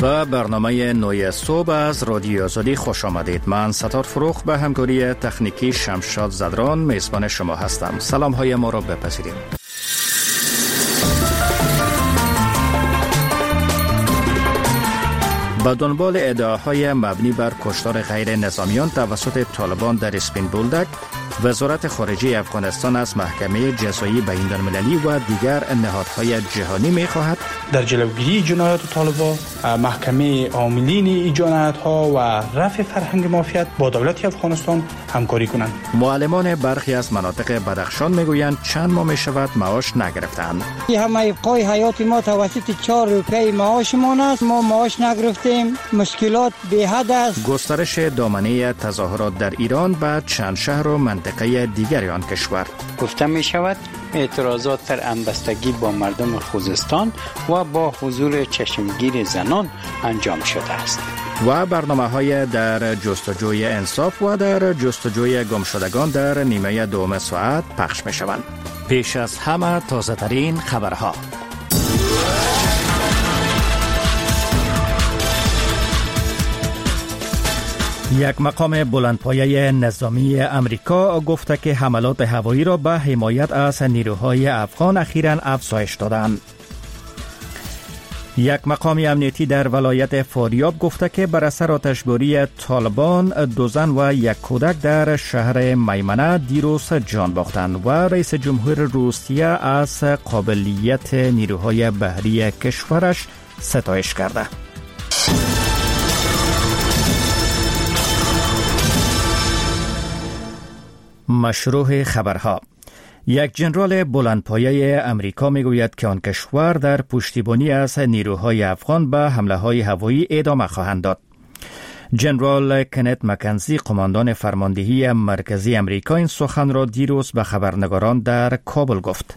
به برنامه نوی صبح از رادیو آزادی خوش آمدید. من ستار فروخ به همکاری تکنیکی شمشاد زدران میزبان شما هستم. سلام های ما را بپذیرید. به دنبال ادعاهای مبنی بر کشتار غیر نظامیان توسط طالبان در اسپین بولدک، وزارت خارجه افغانستان از محکمه جزایی بین‌المللی و دیگر نهادهای جهانی می‌خواهد در جلوگیری جنایات طالبان، محکمه عاملین این جنایت‌ها و رفع فرهنگ مافیات با دولت افغانستان همکاری کنند. معلمان برخی از مناطق بدخشان میگویند چند ماه میشود معاش نگرفتند. همه ابقای حیات ما توسط 4 روپیه معاشمان است. ما معاش نگرفتیم. مشکلات به حد است. گسترش دامنه تظاهرات در ایران به چند شهر و منطقه دیگر آن کشور. گفته می شود اعتراضات در همبستگی با مردم خوزستان و با حضور چشمگیر زنان انجام شده است. و برنامه‌های در جستجوی انصاف و در جستجوی گمشدگان در نیمه دوم ساعت پخش می شوند. پیش از همه تازه ترین خبرها. یک مقام بلندپایه نظامی امریکا گفته که حملات هوایی را به حمایت از نیروهای افغان اخیراً افزایش دادند. یک مقام امنیتی در ولایت فاریاب گفته که بر اثر آتشباری طالبان 2 زن و 1 کودک در شهر میمنه دیروز جان باختند و رئیس جمهور روسیه از قابلیت نیروهای بحری کشورش ستایش کرده. مشروع خبرها. یک ژنرال بلندپایه امریکا میگوید که آن کشور در پشتیبانی از نیروهای افغان به حمله‌های هوایی ادامه خواهند داد. ژنرال کنت مکنزی، قماندان فرماندهی مرکزی امریکا، این سخن را دیروز به خبرنگاران در کابل گفت.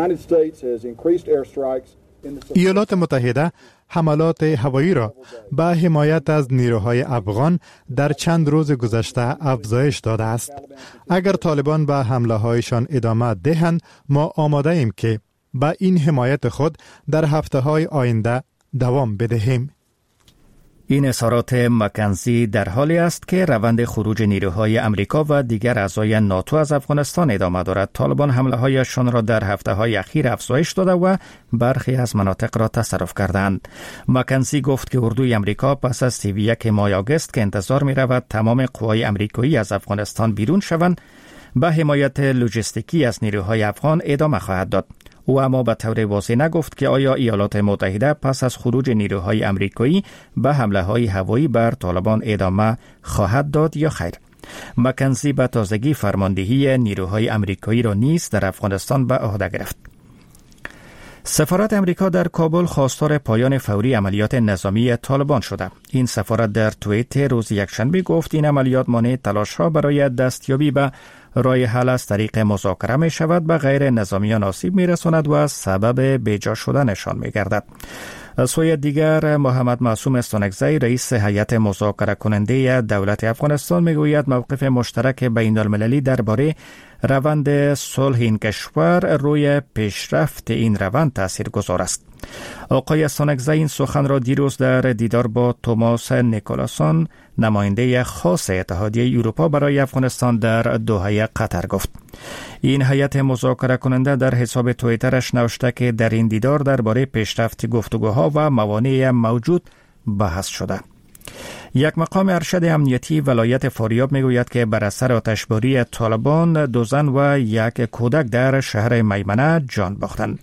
ایالات متحده حملات هوایی را به حمایت از نیروهای افغان در چند روز گذشته افزایش داده است. اگر طالبان به حمله هایشان ادامه دهند، ما آماده ایم که به این حمایت خود در هفته های آینده دوام بدهیم. این اظهارات مکنزی در حالی است که روند خروج نیروهای امریکا و دیگر اعضای ناتو از افغانستان ادامه دارد. طالبان حمله هایشان را در هفته های اخیر افزایش داده و برخی از مناطق را تصرف کردند. مکنزی گفت که اردوی امریکا پس از 31 ماه آگوست که انتظار می رود تمام قوای امریکایی از افغانستان بیرون شوند، به حمایت لوجستیکی از نیروهای افغان ادامه خواهد داد. او اما به طور واضح نگفت که آیا ایالات متحده پس از خروج نیروهای امریکایی به حمله‌های هوایی بر طالبان ادامه خواهد داد یا خیر. مکنزی به تازگی فرماندهی نیروهای امریکایی را نیز در افغانستان به عهده گرفت. سفارت امریکا در کابل خواستار پایان فوری عملیات نظامی طالبان شده. این سفارت در توییت روز یکشنبه گفت این عملیات مانع تلاش‌ها برای دستیابی به راه حل از طریق مذاکره می شود، به غیر نظامیان آسیب می رساند و از سبب بیجا شدنشان می گردد. از سوی دیگر محمد معصوم استانکزی، رئیس هیئت مذاکره کننده دولت افغانستان، می گوید موقف مشترک بین المللی درباره روند صلح این کشور روی پیشرفت این روند تاثیرگذار است. آقای استانکزی این سخن را دیروز در دیدار با توماس نیکولاسون، نماینده خاص اتحادیه اروپا برای افغانستان در دوحه قطر گفت. این هیئت مذاکره کننده در حساب توییترش نوشته که در این دیدار درباره پیشرفت گفتگوها و موانع موجود بحث شده. یک مقام ارشد امنیتی ولایت فاریاب میگوید که بر اثر آتشباری طالبان 2 زن و 1 کودک در شهر میمنه جان باختند.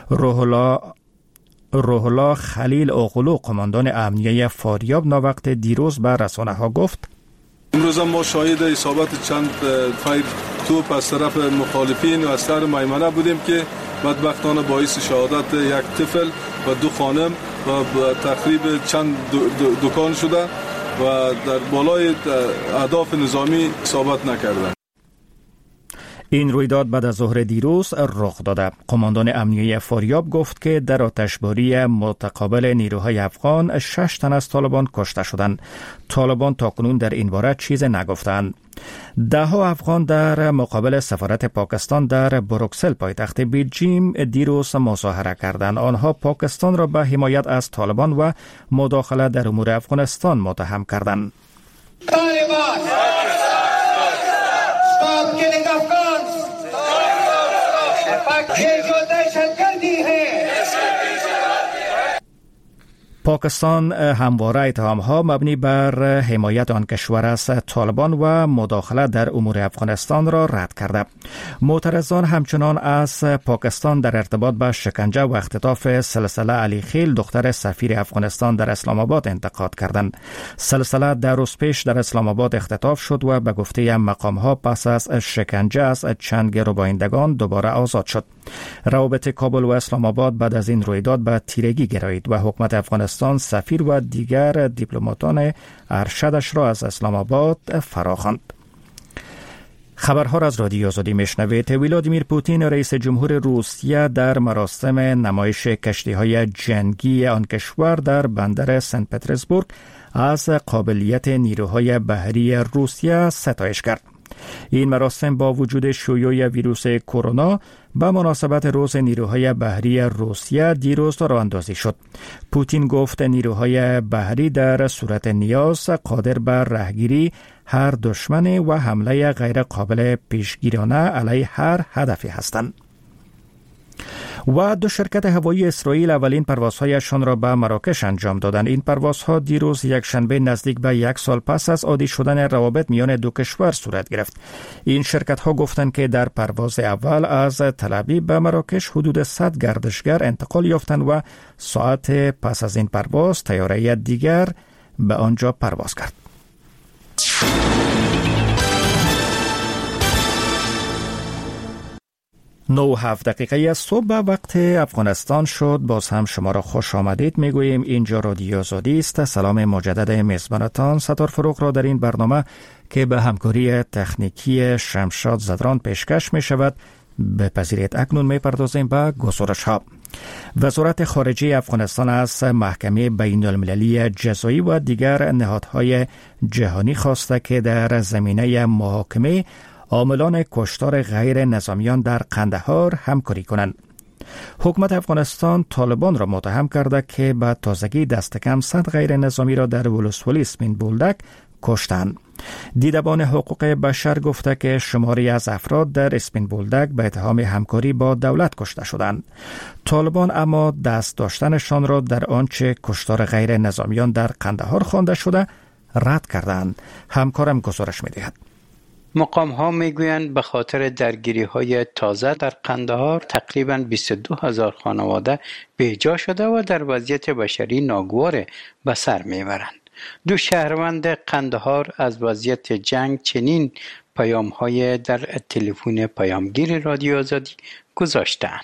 روح الله خلیل اغلو، قماندان امنیه فاریاب، ناوقت دیروز به رسانه‌ها گفت: امروز ما شاهد اصابت چند فایر توپ از طرف مخالفین و از شهر میمنه بودیم که بدبختانه باعث شهادت 1 طفل و 2 خانم و تخریب چند دکان شده و در بالای اهداف نظامی اصابت نکردند. این رویداد بعد از ظهر دیروز رخ داده. قماندان امنیه فاریاب گفت که در آتشباری متقابل نیروهای افغان 6 تن از طالبان کشته شدند. طالبان تاکنون در این باره چیز نگفتند. 10 افغان در مقابل سفارت پاکستان در بروکسل پایتخت بلژیم دیروز مظاهره کردند. آنها پاکستان را به حمایت از طالبان و مداخله در امور افغانستان متهم کردند. پاکستان همواره اتهام‌ها مبنی بر حمایت آن کشور از طالبان و مداخله در امور افغانستان را رد کرده. معترضان همچنان از پاکستان در ارتباط با شکنجه و اختطاف سلسله علی خیل دختر سفیر افغانستان در اسلام آباد انتقاد کردند. سلسله در روز پیش در اسلام آباد اختطاف شد و به گفته مقام‌ها پس از شکنجه از چند گروگانندگان دوباره آزاد شد. روابط کابل و اسلام آباد بعد از این رویداد به تیرگی گرایید و حکومت افغانستان سفیر و دیگر دیپلماتان ارشدش را از اسلام آباد فراخواند. خبرها را از رادیو آزادی میشنوید. ولادیمیر پوتین رئیس جمهور روسیه در مراسم نمایش کشتی‌های جنگی آن کشور در بندر سن پترزبورگ از قابلیت نیروهای بحری روسیه ستایش کرد. این مراسم با وجود شیوع ویروس کرونا به مناسبت روز نیروهای بحری روسیه دیروز راه اندازی شد. پوتین گفت نیروهای بحری در صورت نیاز قادر بر رهگیری هر دشمن و حمله غیر قابل پیشگیرانه علیه هر هدفی هستند. و 2 شرکت هوایی اسرائیل اولین پروازهایشان را به مراکش انجام دادند. این پروازها دیروز یکشنبه نزدیک به 1 سال پس از عادی شدن روابط میان دو کشور صورت گرفت. این شرکت ها گفتند که در پرواز اول از تل‌آویو به مراکش حدود 100 گردشگر انتقال یافتند و ساعت پس از این پرواز طیاره دیگر به آنجا پرواز کرد. 9:07 صبح به وقت افغانستان شد. باز هم شما را خوش آمدید میگوییم. اینجا رادیو آزادی است. سلام مجدد میزبانتان ستار فروغ را در این برنامه که به همکاری تکنیکی شمشاد زدران پیشکش می شود بپذیرید. اکنون می پردازیم به گزارش ها. وزارت خارجه افغانستان از محکمه بین المللی جزایی و دیگر نهادهای جهانی خواسته که در زمینه محاکمه عاملان کشتار غیر نظامیان در قندهار همکاری کنند. حکومت افغانستان طالبان را متهم کرده که به تازگی دست کم 100 غیر نظامی را در ولسوالی اسپین بولدک کشتند. دیدبان حقوق بشر گفته که شماری از افراد در اسپین بولدک به اتهام همکاری با دولت کشته شدند. طالبان اما دست داشتنشان را در آنچه کشتار غیر نظامیان در قندهار خوانده شده رد کردند. همکارم گزارش می‌دهد. مقام ها میگویند به خاطر درگیری های تازه در قندهار تقریباً 22,000 خانواده بیجا شده و در وضعیت بشری ناگوار به سر میبرند. 2 شهروند قندهار از وضعیت جنگ چنین پیام های در تلفن پیامگیر رادیو آزادی گذاشتند.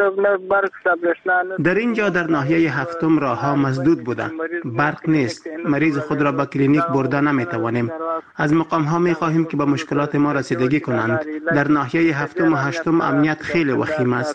در اینجا در ناحیه 7 راه ها مسدود بوده. برق نیست. مریض خود را به کلینیک برده نمیتوانیم. از مقام ها می خواهیم که به مشکلات ما رسیدگی کنند. در ناحیه 7 و 8 امنیت خیلی وخیم است.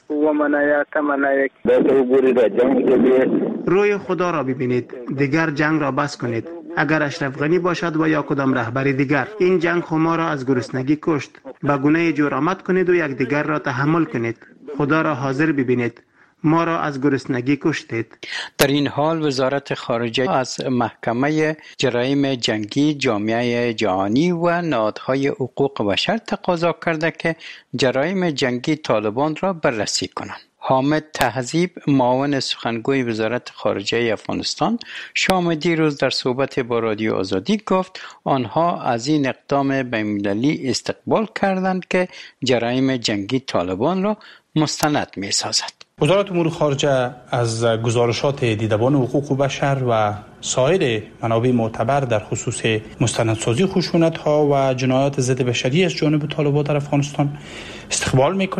روی خدا را ببینید. دیگر جنگ را بس کنید. اگر اشرف غنی باشد و یا کدام رهبر دیگر، این جنگ ما را از گرسنگی کشت. به گونه جرأت کنید و یکدیگر را تحمل کنید. خدا را حاضر ببینید. ما را از گرسنگی کشتید. در این حال وزارت خارجه از محکمه جرایم جنگی جامعه جهانی و نهادهای حقوق بشر تقاضا کرده که جرایم جنگی طالبان را بررسی کنند. حامد تهذیب معاون سخنگوی وزارت خارجه افغانستان شام دیروز در صحبت با رادیو آزادی گفت آنها از این اقدام بین‌المللی استقبال کردند که جرایم جنگی طالبان را مستند می سازد. وزارت امور خارجه از گزارشات دیدبان حقوق بشر و سایر منابع معتبر در خصوص مستندسازی خشونت‌ها و جنایات ضد بشری از جانب طالبان در افغانستان استقبال می‌کنند.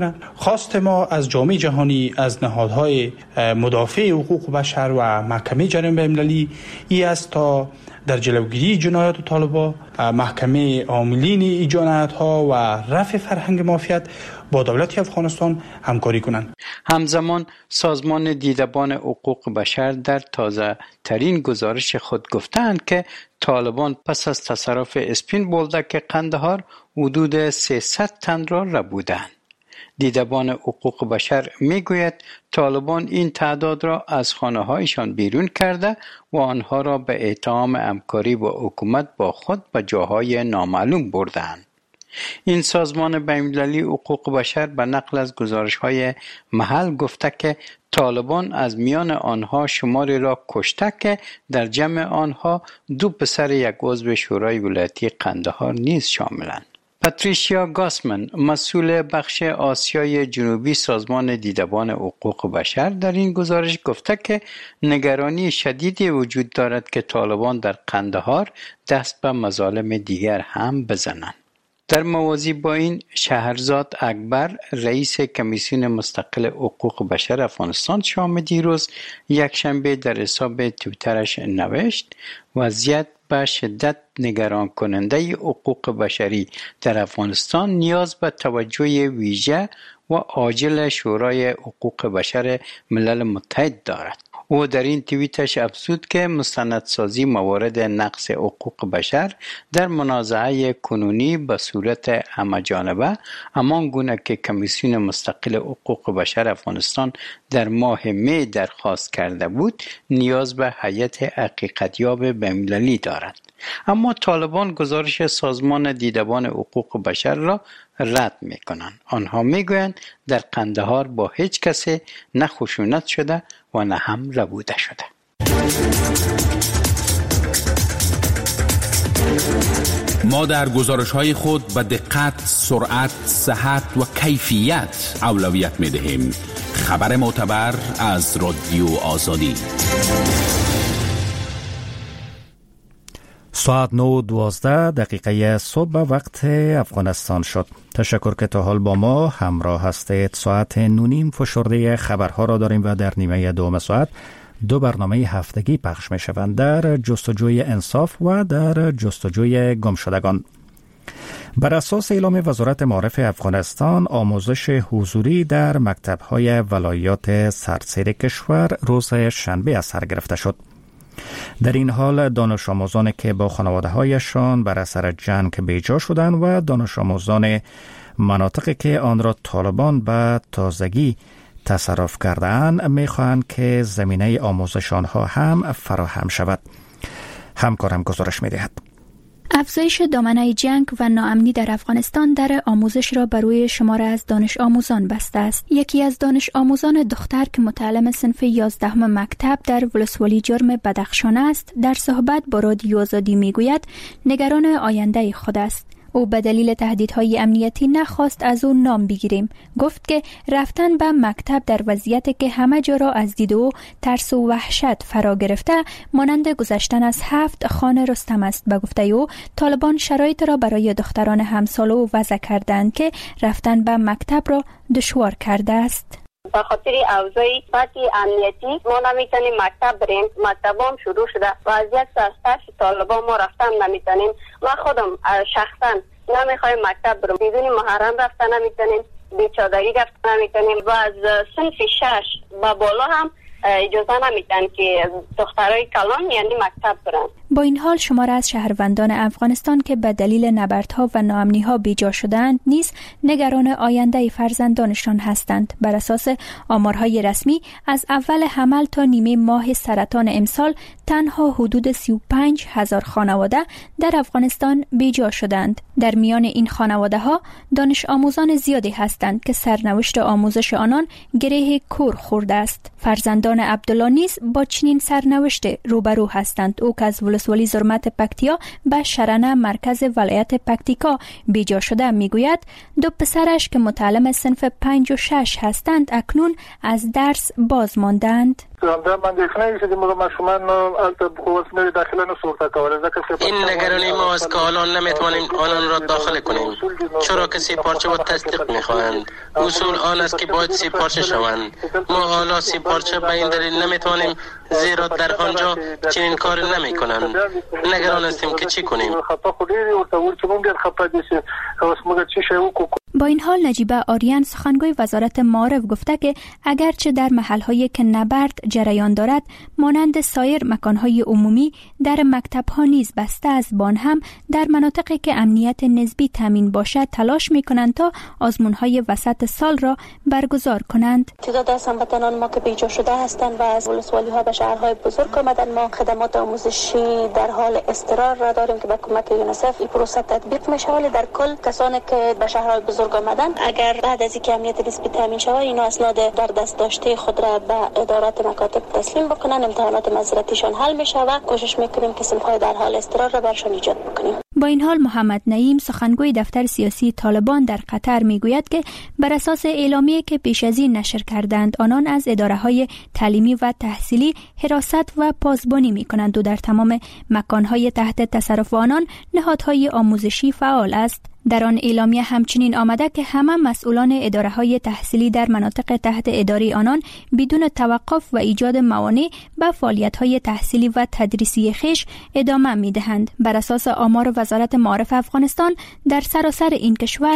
خواست ما از جامعه جهانی، از نهادهای مدافع حقوق بشر و محکمه جرایم بین‌المللی ای است تا در جلوگیری جنایات طالبان، محکمه عاملین این جنایت‌ها و رفع فرهنگ مافیات با دولت افغانستان همکاری کنند. همزمان سازمان دیدبان حقوق بشر در تازه ترین گزارش خود گفتند که طالبان پس از تصرف اسپین بولدک قندهار حدود 300 تن را ربودند. دیدبان حقوق بشر میگوید طالبان این تعداد را از خانه‌هایشان بیرون کرده و آنها را به اتهام همکاری با حکومت با خود به جاهای نامعلوم بردند. این سازمان بین‌المللی حقوق بشر به نقل از گزارش‌های محل گفته که طالبان از میان آنها شماری را کشته که در جمع آنها 2 پسر یک عضو شورای ولایتی قندهار نیز شاملند. پاتریشیا گاسمن، مسئول بخش آسیای جنوبی سازمان دیدبان حقوق بشر، در این گزارش گفته که نگرانی شدیدی وجود دارد که طالبان در قندهار دست به مظالم دیگر هم بزنند. در موازی با این، شهرزاد اکبر، رئیس کمیسیون مستقل حقوق بشر افغانستان، شام دیروز یکشنبه در حساب توییترش نوشت وضعیت به شدت نگران کننده حقوق بشری در افغانستان نیاز به توجه ویژه و عاجل شورای حقوق بشر ملل متحد دارد. او در این توییتش افزود که مستندسازی موارد نقض حقوق بشر در منازعه کنونی به صورت همه‌جانبه همان گونه که کمیسیون مستقل حقوق بشر افغانستان در ماه می درخواست کرده بود نیاز به هیئت حقیقتیاب بین‌المللی دارد. اما طالبان گزارش سازمان دیدبان حقوق بشر را رد می‌کنند. آنها می‌گویند در قندهار با هیچ کسی نه خشونت شده و نه هم ربوده شده. ما در گزارش‌های خود به دقت، سرعت، صحت و کیفیت اولویت می‌دهیم. خبر معتبر از رادیو آزادی. ساعت 9:12 صبح وقت افغانستان شد. تشکر که تا حال با ما همراه هستید. ساعت 9:30 فشرده خبرها را داریم و در نیمه دوم ساعت 2 برنامه هفتگی پخش می شوند، در جستجوی انصاف و در جستجوی گمشدگان. بر اساس اعلام وزارت معارف افغانستان، آموزش حضوری در مکتب‌های ولایات سراسر کشور روز شنبه از سر گرفته شد. در این حال دانش آموزانی که با خانواده‌هایشان بر اثر جنگ بیجا شدند و دانش آموزان مناطقی که آن را طالبان به تازگی تصرف کرده‌اند می‌خواهند که زمینه آموزش آنها هم فراهم شود. همکارم گزارش می‌دهد. افزایش دامنه جنگ و ناامنی در افغانستان در آموزش را بر روی شماره از دانش آموزان بسته است. یکی از دانش آموزان دختر که متعلم صنف 11 مکتب در ولسوالی جرم بدخشان است، در صحبت با رادیو آزادی میگوید نگران آینده خود است. او به دلیل تهدیدهای امنیتی نخواست از او نام بگیریم. گفت که رفتن به مکتب در وضعیتی که همه جا را از دید او ترس و وحشت فرا گرفته مانند گذشتن از 7 خان رستم است. به گفته او طالبان شرایط را برای دختران همسال او وضع کردند که رفتن به مکتب را دشوار کرده است. به خاطر اوضاع سطح امنیتی ما نمیتونیم مکتب بریم. مکتب هم شروع شده و از یک سرستش طالبان ما رفتن نمیتونیم. ما خودم شخصا نمیخوایم مکتب برم. بدون محرم رفتن نمیتونیم، بیچادری رفتن نمیتونیم و از صنف 6 به بالا هم اجازه نمیدن که دخترای کلان یعنی مکتب برن. با این حال شمار از شهروندان افغانستان که به دلیل نبردها و ناامنی‌ها بیجا شدند نیز نگران آینده فرزندانشان هستند. بر اساس آمارهای رسمی از اول حمل تا نیمه ماه سرطان امسال تنها حدود 35,000 خانواده در افغانستان بیجا شدند. در میان این خانواده‌ها دانش آموزان زیادی هستند که سرنوشت آموزش آنان گره کور خورده است. فرزندان عبدالله نیز با چنین سرنوشت روبرو هستند. او که از ولسوالی زرمت پکتیا به شرنه مرکز ولایت پکتیکا بیجا شده میگوید 2 پسرش که متعلم صنف 5 و 6 هستند اکنون از درس باز ماندند. من دیکنه که مشمن البته داخل نسوخته کاره. این نگرانی ما است که الان نمیتوانیم آنان را داخل کنیم، چرا که 3 پارچه و تصدیق میخواهند. اصول آن است که باید 3 پارچه شوند. ما حالا 3 پارچه به این دلیل نمیتوانیم، زیرا در آنجا چنین کار نمیکنند. نگران هستیم که چی کنیم. با این حال نجیبه آریان سخنگوی وزارت معارف گفته که اگرچه در محلهایی که نبرد جریان دارد مانند سایر مکانهای عمومی در مکتبها نیز بسته است، بان هم در مناطقی که امنیت نسبی تامین باشد تلاش می‌کنند تا آزمون‌های وسط سال را برگزار کنند. تعداد از هموطنان ما که بیجا شده هستند و از ولسوالی‌ها به شهرهای بزرگ آمدن، ما خدمات آموزشی در حال اضطرار را داریم که با کمک یونیسف این پروسه تطبیق میشه. ولی در کل کسانی که به شهرهای بزرگ آمدن اگر بعد از اینکه امنیت نسبی تامین شود اینا اسناد در دست داشته خود را به ادارات مکاتب تسلیم بکنن، امتحانات معذرتیشان حل میشه و کوشش میکنیم که صنف‌های در حال اضطرار را برشان ایجاد بکنیم. با این حال محمد نعیم سخنگوی دفتر سیاسی طالبان در قطر میگوید که بر اساس اعلامیه‌ای که پیش از این نشر کردند آنان از اداره‌های تعلیمی و تحصیلی حراست و پاسبانی میکنند و در تمام مکان‌های تحت تصرف آنان نهادهای آموزشی فعال است. در آن اعلامیه همچنین آمده که همه مسئولان اداره‌های تحصیلی در مناطق تحت اداره آنان بدون توقف و ایجاد موانع به فعالیت‌های تحصیلی و تدریسی خویش ادامه می‌دهند. بر اساس آمار وزارت معارف افغانستان در سراسر این کشور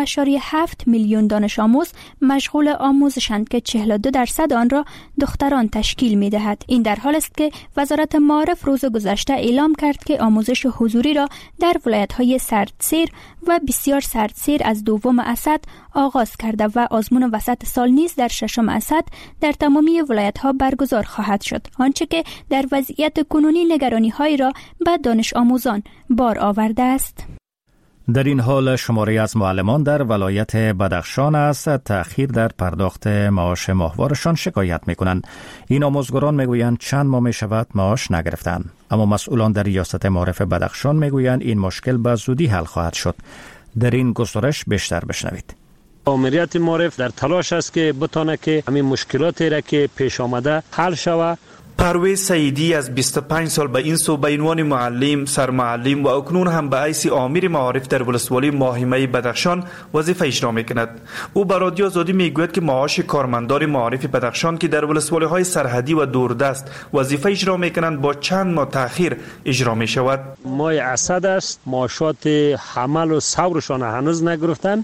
9.7 میلیون دانش آموز مشغول آموزشند که 42% آن را دختران تشکیل می‌دهد. این در حال است که وزارت معارف روز گذشته اعلام کرد که آموزش حضوری را در ولایت‌های سردسیر و بسیار سردسیر از 2 اسد آغاز کرده و آزمون وسط سال نیز در 6 اسد در تمامی ولایت‌ها برگزار خواهد شد، آنچه که در وضعیت کنونی نگرانی‌هایی را به دانش آموزان بار آورده است. در این حال شماری از معلمان در ولایت بدخشان از تأخیر در پرداخت معاش ماهوارشان شکایت می‌کنند. این آموزگاران میگویند چند ماه می‌شود معاش نگرفتند، اما مسئولان در ریاست معارف بدخشان میگویند این مشکل به زودی حل خواهد شد. در این گزارش بیشتر بشنوید. آمریت معارف در تلاش است که بتونه که همین مشکلاتی را که پیش آمده حل شود. پرویز سعیدی از 25 سال به این سو به عنوان معلم، سرمعلم و اکنون هم به حیث آمر معارف در ولسوالی ماهیمه بدخشان وظیفه اجرا می‌کند. او به رادیو آزادی میگوید که معاش کارمندان معارف بدخشان که در ولسوالی‌های سرحدی و دوردست وظیفه اجرا می‌کنند با چند ماه تأخیر اجرا می‌شود. ماه اسد است، معاشات حمل و صورشان هنوز نگرفتند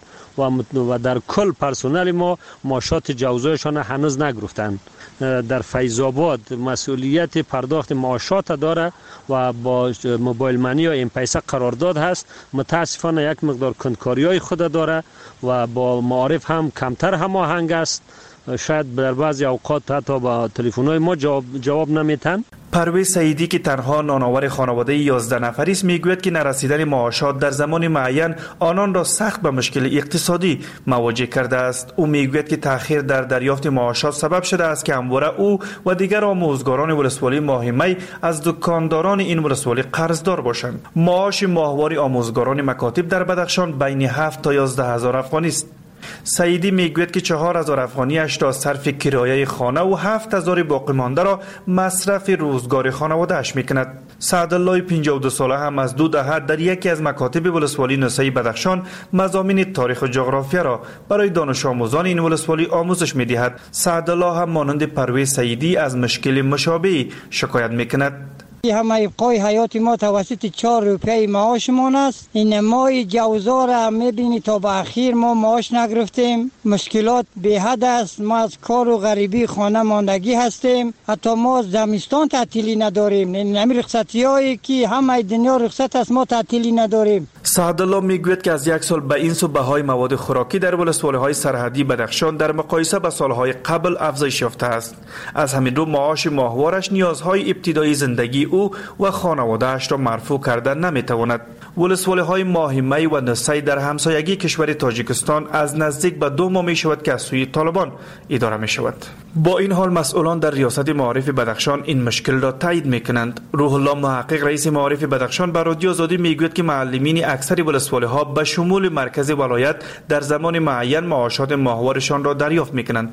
و در کل پرسنل ما معاشات جوزایشان هنوز نگرفتند. در فیض آباد مسئولیت پرداخت معاشات داره و با موبایل منی و ام پیسه قرارداد هست. متاسفانه یک مقدار کندکاری‌های خود داره و با معارف هم کمتر هماهنگ است. شاید در بعضی اوقات حتی با تلفن‌های ما جواب نمیتن. پرویز سعیدی که تنها نانآور خانواده 11 نفری است میگوید که نرسیدن معاشات در زمان معین آنان را سخت به مشکل اقتصادی مواجه کرده است. او میگوید که تأخیر در دریافت معاشات سبب شده است که همواره او و دیگر آموزگاران ولسوالی ماهیمه از دکانداران این ولسوالی قرضدار باشند. معاش ماهوار آموزگاران مکاتب در بدخشان بین 7 تا 11 هزار افغانی است. سعیدی میگوید که 4,000 افغانیش را صرف کرایه خانه و 7,000 باقی مانده را مصرف روزگار خانواده اش میکند. سعدالله 52 ساله هم از 2 دهه در یکی از مکاتب ولسوالی نسایی بدخشان مضامین تاریخ و جغرافیا را برای دانش آموزان این ولسوالی آموزش میدهد. سعدالله هم مانند پرویز سعیدی از مشکل مشابهی شکایت میکند. همه ابقای حیات ما توسط 4 روپیه معاشمان است. این ماه جوزا را میبینی تا به اخیر ما معاش نگرفتیم. مشکلات به حد است. ما از کار و غریبی خانه ماندگی هستیم. حتی ما زمستان تعطیلی نداریم. این رخصتی هایی که همه دنیا رخصت است ما تعطیلی نداریم. سعدالله میگوید که از 1 سال به این سو بهای مواد خوراکی در ولسوالی‌های سرحدی بدخشان در مقایسه با سالهای قبل افزایش یافته است. از همین رو معاش ماهوارش نیازهای ابتدایی زندگی او و خانواده‌اش را مرفوع کردن نمیتواند. ولسوالی‌های ماهیمه و نسای در همسایگی کشور تاجیکستان از نزدیک به 2 ماه می شود که از سوی طالبان اداره می شود. با این حال مسئولان در ریاست معارف بدخشان این مشکل را تایید میکنند. روح الله محقق رئیس معارف بدخشان به رادیو آزادی میگوید که معلمین اکثر ولسوالی‌ها به شمول مرکز ولایت در زمان معین معاشات ماهوارشان را دریافت میکنند.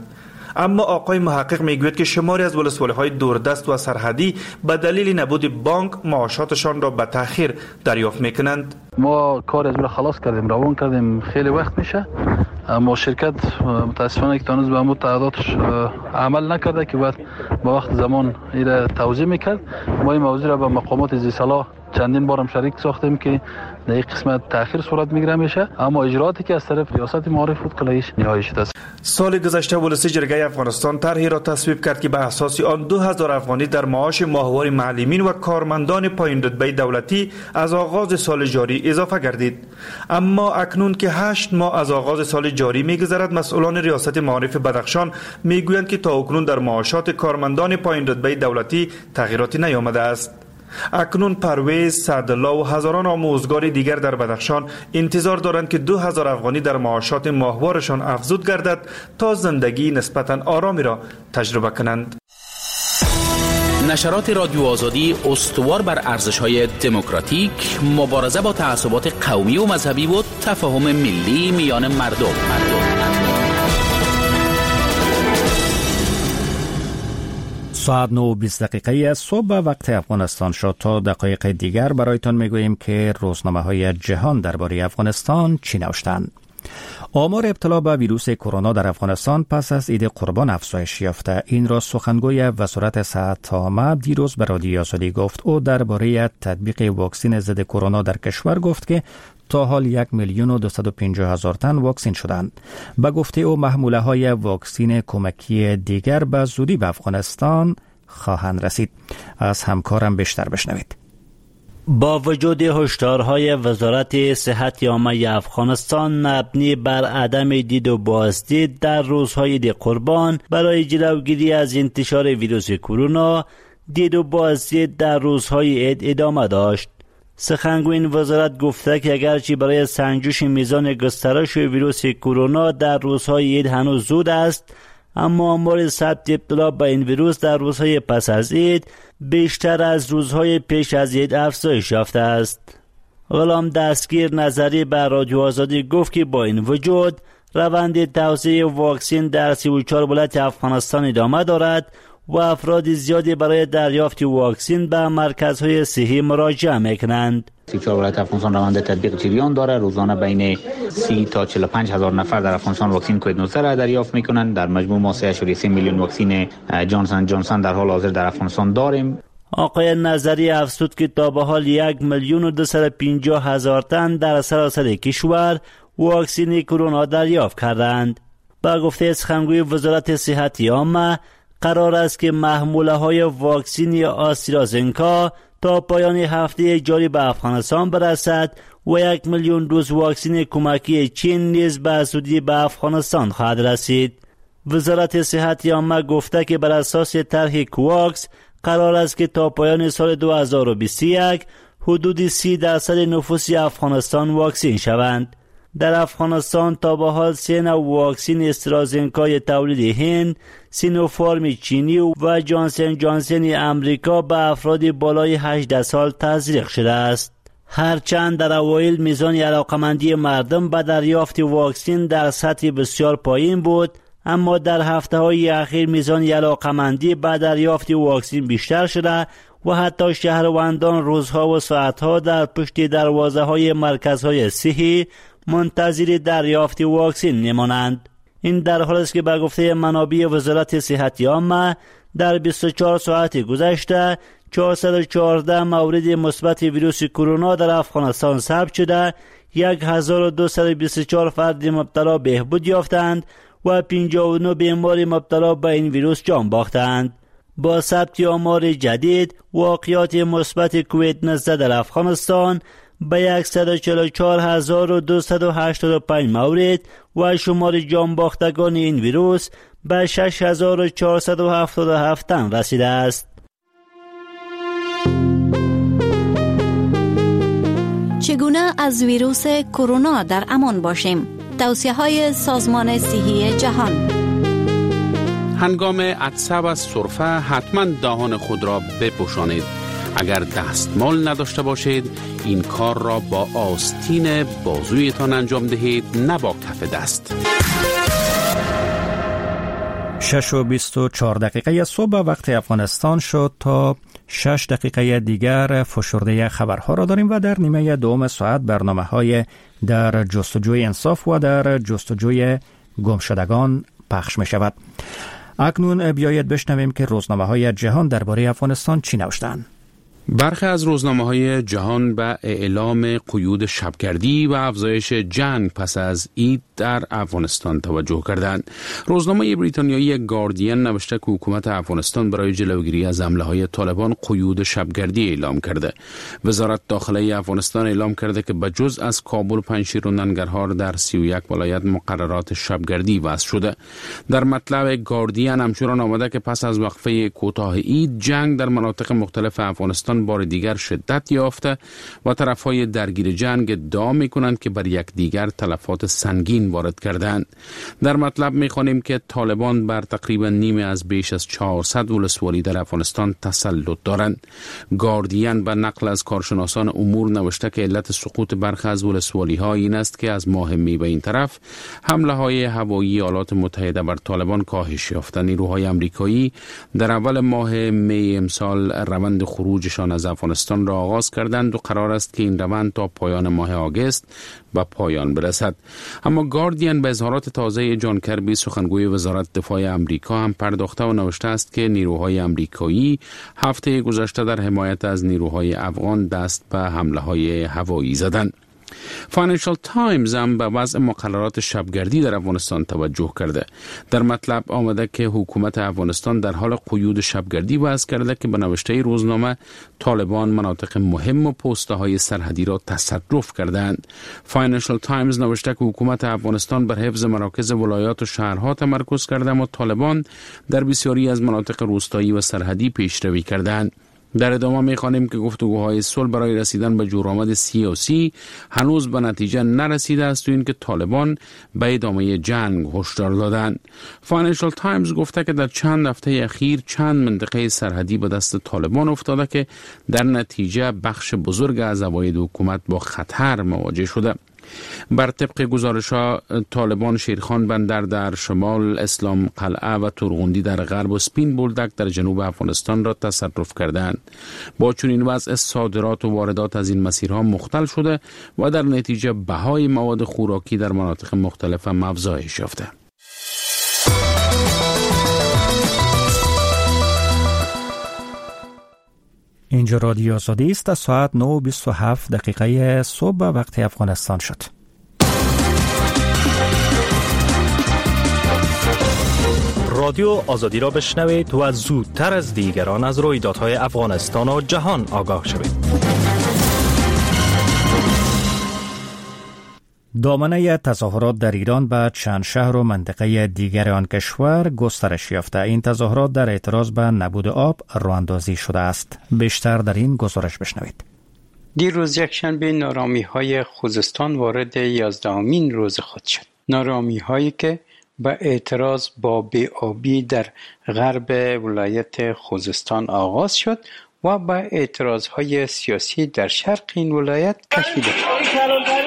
اما آقای محقق میگوید که شماری از ولسوالی‌های دوردست و سرحدی به دلیل نبود بانک معاشاتشان را به تأخیر دریافت میکنند. ما کار از خلاص کردیم، روان کردیم، خیلی وقت میشه، اما شرکت متاسفانه که تانوز به همون تعهداتش عمل نکرده که باید با وقت زمان ایره توضیح میکرد. ما این موضوع را به مقامات ذی صلاح چندین بارم شریک ساختیم که در این قسمت تأخیر صورت میگیره میشه، اما اجرااتی که از طرف ریاست معارف بود کلیش نهایی شده است. سال گذشته ولسی جرگه افغانستان طرحی را تصویب کرد که به اساس آن 2000 افغانی در معاش ماهوار معلمین و کارمندان پایین رتبه دولتی از آغاز سال جاری اضافه گردید. اما اکنون که 8 ماه از آغاز سال جاری میگذرد، مسئولان ریاست معارف بدخشان میگویند که تا اکنون در معاشات کارمندان پایین رتبه دولتی تغییراتی نیامده است. اکنون پرویز، سعدالله و هزاران آموزگار دیگر در بدخشان انتظار دارند که 2000 افغانی در معاشات ماهوارشان افزود گردد تا زندگی نسبتاً آرامی را تجربه کنند. نشرات رادیو آزادی استوار بر ارزش‌های دموکراتیک، مبارزه با تعصبات قومی و مذهبی و تفاهم ملی میان مردم. ساعت 9:20 از صبح وقت افغانستان شد. تا دقایق دیگر برایتان میگوییم که روزنامه‌های جهان درباره افغانستان چی نوشتند. آمار ابتلا به ویروس کرونا در افغانستان پس از عید قربان افزایش یافته. این را سخنگوی وزارت صحت آمد دیروز به رادیو آزادی گفت. او درباره تطبیق واکسن ضد کرونا در کشور گفت که تا حال 1,250,000 تن واکسن شدند. به گفته او محموله های واکسن کمکی دیگر به زودی به افغانستان خواهند رسید. از همکارم بیشتر بشنوید. با وجود هشدارهای وزارت صحت عامه افغانستان مبنی بر عدم دید و بازدید در روزهای عید قربان برای جلوگیری از انتشار ویروس کرونا، دید و بازدید در روزهای عید ادامه داشت. سخنگوی این وزارت گفته که اگرچه برای سنجش میزان گسترش ویروس کرونا در روزهای عید هنوز زود است، اما آمار ثبت ابتلا به این ویروس در روزهای پس از عید بیشتر از روزهای پیش از عید افزایش یافته است. غلام دستگیر نظری به رادیو آزادی گفت که با این وجود روند توزیع واکسن در 34 ولایت افغانستان ادامه دارد و افراد زیادی برای دریافت واکسن به مرکزهای صحی مراجعه میکنند. 34 ولایت افغانستان روند تطبیق جریان داره. روزانه بین 30 تا 45 هزار نفر در افغانستان واکسن کووید 19 را دریافت میکنند. در مجموع ما 3.3 میلیون واکسن جانسن جانسن در حال حاضر در افغانستان داریم. آقای نظری افزود که تا به حال 1,250,000 تن در سراسر کشور واکسن کرونا دریافت کردند. با گفته سخنگوی وزارت صحت عامه، قرار است که محموله های واکسن آسترازنکا تا پایان هفته جاری به افغانستان برسد و 1,000,000 دوز واکسن کمکی چین نیز به زودی به افغانستان خواهد رسید. وزارت صحت عامه گفته که بر اساس طرح کوواکس قرار است که تا پایان سال 2021 حدود 30% نفوس افغانستان واکسن شوند. در افغانستان تا به حال 3 نوع واکسن استرازنکای تولید هند، سینوفارم چینی و جانسن جانسن امریکا به افراد بالای 18 سال تزریق شده است. هرچند در اوایل میزان علاقمندی مردم به دریافت واکسن در سطح بسیار پایین بود، اما در هفته‌های اخیر میزان علاقمندی به دریافت واکسن بیشتر شده و حتی شهروندان روزها و ساعتها در پشت دروازه‌های مرکزهای صحی منتظر دریافت واکسن میمانند. این در حالی است که به گفته منابع وزارت صحت عامه در 24 ساعت گذشته 414 مورد مثبت ویروس کرونا در افغانستان ثبت شده، 1224 فرد مبتلا بهبود یافتند و 59 بیمار مبتلا به این ویروس جان باختند. با ثبت آمار جدید، واقعات مثبت کووید 19 در افغانستان به 144,285 مورد و شمار جان باختگان این ویروس به 6,477 تن رسیده است. چگونه از ویروس کرونا در امان باشیم؟ توصیه‌های سازمان صحی جهان. هنگام عطسه و سرفه حتما دهان خود را بپوشانید. اگر دستمال نداشته باشید، این کار را با آستین بازویتان انجام دهید، نه با کف دست. 6:24 صبح وقت افغانستان شد. تا 6 دقیقه دیگر فشرده خبرها را داریم و در نیمه دوم ساعت برنامه‌های در جستجوی انصاف و در جستجوی گمشدگان پخش می شود. اکنون بیایید بشنویم که روزنامه‌های جهان درباره افغانستان چی نوشتند. برخی از روزنامه‌های جهان به اعلام قیود شبگردی و افزایش جنگ پس از عید در افغانستان توجه کردند. روزنامه بریتانیایی گاردین نوشته که حکومت افغانستان برای جلوگیری از حمله‌های طالبان قیود شبگردی اعلام کرده. وزارت داخله افغانستان اعلام کرده که بجز از کابل، پنجشیر و ننگرهار در 31 ولایت مقررات شبگردی وضع شده. در مطلب گاردین همچنان آمده که پس از وقفه کوتاه عید جنگ در مناطق مختلف افغانستان بار دیگر شدت یافته و طرفهای درگیر جنگ ادعا می‌کنند که بر یکدیگر تلفات سنگین وارد کردند. در مطلب می‌خوانیم که طالبان بر تقریبا نیمه از بیش از 400 ولسوالی در افغانستان تسلط دارند. گاردین به نقل از کارشناسان امور نوشته که علت سقوط برخی از ولسوالی‌ها این است که از ماه می به این طرف حمله‌های هوایی ایالات متحده بر طالبان کاهش یافته. نیروهای آمریکایی در اول ماه می امسال روند خروجشان از افغانستان را آغاز کردند و قرار است که این روند تا پایان ماه آگوست به پایان برسد. اما گاردین به اظهارات تازه جان کربی سخنگوی وزارت دفاع آمریکا هم پرداخته و نوشته است که نیروهای آمریکایی هفته گذشته در حمایت از نیروهای افغان دست به حمله‌های هوایی زدند. فاینانشال تایمز هم به وضع مقررات شبگردی در افغانستان توجه کرده. در مطلب آمده که حکومت افغانستان در حال قیود شبگردی وضع کرده که به نوشته روزنامه طالبان مناطق مهم و پست‌های سرحدی را تصرف کردند. فاینانشال تایمز نوشته که حکومت افغانستان بر حفظ مراکز ولایات و شهرها تمرکز کرده اما طالبان در بسیاری از مناطق روستایی و سرحدی پیشروی کردند. در ادامه می‌خوانیم که گفتگوهای صلح برای رسیدن به جورآمد سیاسی هنوز به نتیجه نرسیده است و اینکه طالبان به ادامه جنگ هشدار دادند. فاینانشال تایمز گفته که در چند هفته اخیر چند منطقه سرحدی به دست طالبان افتاده که در نتیجه بخش بزرگ از عواید حکومت با خطر مواجه شده. بر طبق گزارش‌ها طالبان شیرخان بندر در شمال، اسلام قلعه و تورغوندی در غرب و سپین بولدک در جنوب افغانستان را تصرف کردند. با چنین وضع صادرات و واردات از این مسیرها مختل شده و در نتیجه بهای مواد خوراکی در مناطق مختلف هم افزایش یافته. اینجا رادیو آزادی است. ساعت 9:27 صبح وقت افغانستان شد. رادیو آزادی را بشنوید و زودتر از دیگران از رویدادهای افغانستان و جهان آگاه شوید. دامنه تظاهرات در ایران به چند شهر و منطقه دیگر آن کشور گسترش یافته. این تظاهرات در اعتراض به نبود آب راه‌اندازی شده است. بیشتر در این گزارش بشنوید. دیروز یکشنبه نارامی‌های خوزستان وارد 11مین روز خود شد. نارامی‌هایی که به اعتراض با بی‌آبی در غرب ولایت خوزستان آغاز شد و به اعتراضهای سیاسی در شرق این ولایت کشیده شد.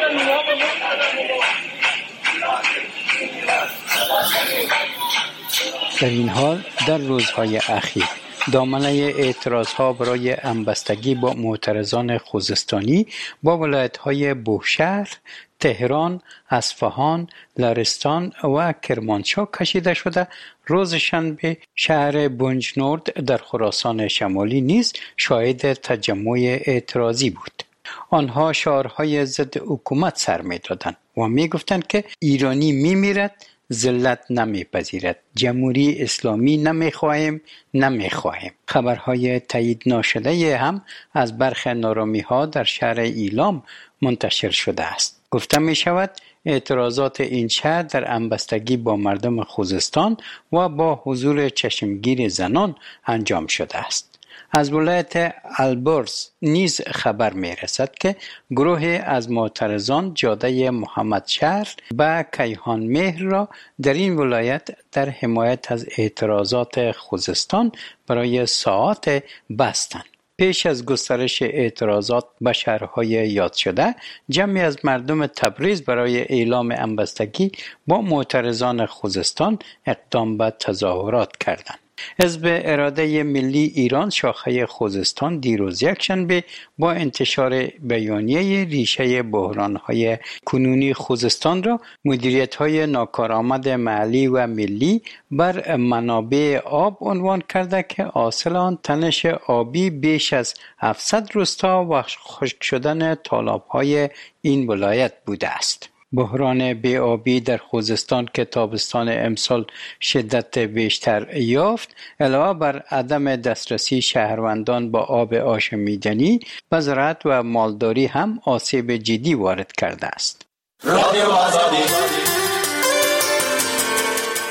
در این حال در روزهای اخیر دامنه اعتراضها برای همبستگی با معترضان خوزستانی با ولایت‌های بوشهر، تهران، اصفهان، لرستان و کرمانشاه کشیده شده. روز شنبه شهر بنجنورد در خراسان شمالی نیز شاهد تجمع اعتراضی بود. آنها شعارهای ضد حکومت سر می‌دادند و می‌گفتند که ایرانی می‌میرد، ذلت نمیپذیرد، جمهوری اسلامی نمیخواهیم. خبرهای تایید ناشده هم از برخی نارامی‌ها در شهر ایلام منتشر شده است. گفته می شود اعتراضات این شهر در همبستگی با مردم خوزستان و با حضور چشمگیر زنان انجام شده است. از ولایت البرز نیز خبر می رسد که گروه از معترضان جاده محمد شهر به کیهان مهر را در این ولایت در حمایت از اعتراضات خوزستان برای ساعات بستند. پیش از گسترش اعتراضات به شهرهای یاد شده، جمعی از مردم تبریز برای اعلام همبستگی با معترضان خوزستان اقدام به تظاهرات کردند. حزب اراده ملی ایران شاخه خوزستان دیروز یکشنبه با انتشار بیانیه ریشه بحران‌های کنونی خوزستان را مدیریت‌های ناکارآمد محلی و ملی بر منابع آب عنوان کرده که حاصل آن تنش آبی بیش از 700 روستا و خشک شدن تالاب‌های این ولایت بوده است. بحران بی‌آبی در خوزستان که تابستان امسال شدت بیشتر یافت، علاوه بر عدم دسترسی شهروندان با آب آشامیدنی به زراعت و مالداری هم آسیب جدی وارد کرده است. رادیو آزادی